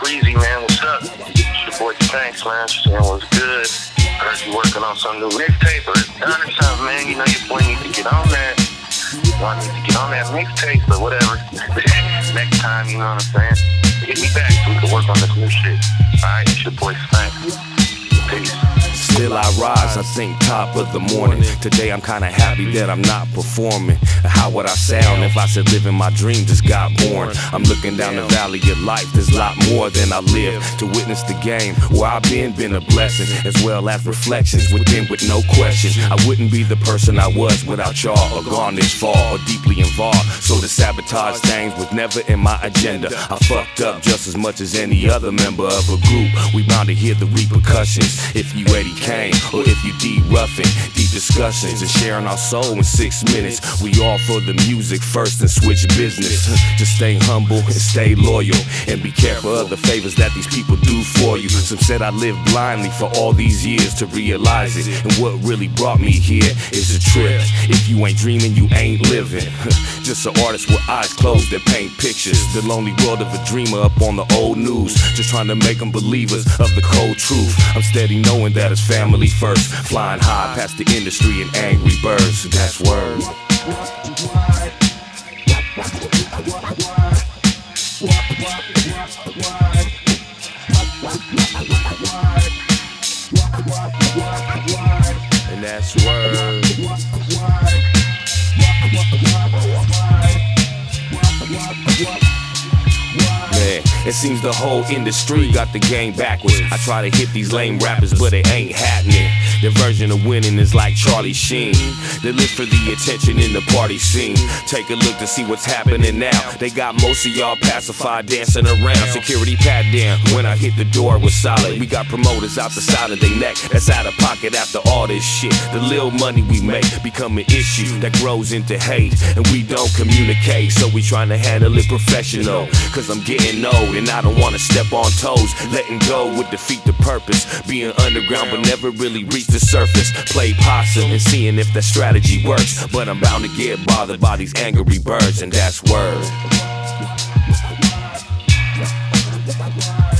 Freezy, man, what's up? It's your boy Thanks, man. Saying what's good. Heard you working on some new mixtape or done or something, man. You know your boy needs to get on that. I need to get on that mixtape or whatever. Next time, you know what I'm saying? Hit me back so we can work on this new shit. Alright, it's your boy Thanks. Peace. Still I rise, I think top of the morning. Today I'm kinda happy that I'm not performing. How would I sound if I said living my dream just got born? I'm looking down the valley of life, there's a lot more than I live. To witness the game where I've been a blessing, as well as reflections within with no question. I wouldn't be the person I was without y'all, or gone this far, or deeply involved. So to sabotage things was never in my agenda. I fucked up just as much as any other member of a group. We bound to hear the repercussions if you Eddie Kane, or if you D-Ruffin. Deep discussions and sharing our soul in 6 minutes. We all for the music first and switch business. Just stay humble and stay loyal, and be careful of the favors that these people do for you. Some said I lived blindly for all these years to realize it, and what really brought me here is a trip. If you ain't dreaming, you ain't living. Just an artist with eyes closed that paint pictures. The lonely world of a dreamer up on the old news, just trying to make them believers of the cold truth. I'm steady knowing that it's family first, flying high past the industry and angry birds. That's word. And that's word. Man, it seems the whole industry got the game backwards. I try to hit these lame rappers, but it ain't happening. Their version of winning is like Charlie Sheen. They live for the attention in the party scene. Take a look to see what's happening now. They got most of y'all pacified dancing around. Security pat down when I hit the door, it was solid. We got promoters out the side of their neck that's out of pocket after all this shit. The little money we make become an issue that grows into hate, and we don't communicate. So we trying to handle it professional, cause I'm getting old and I don't wanna step on toes. Letting go would defeat the purpose. Being underground but never really reach the surface. Play possum and seeing if that strategy works, but I'm bound to get bothered by these angry birds, and that's word.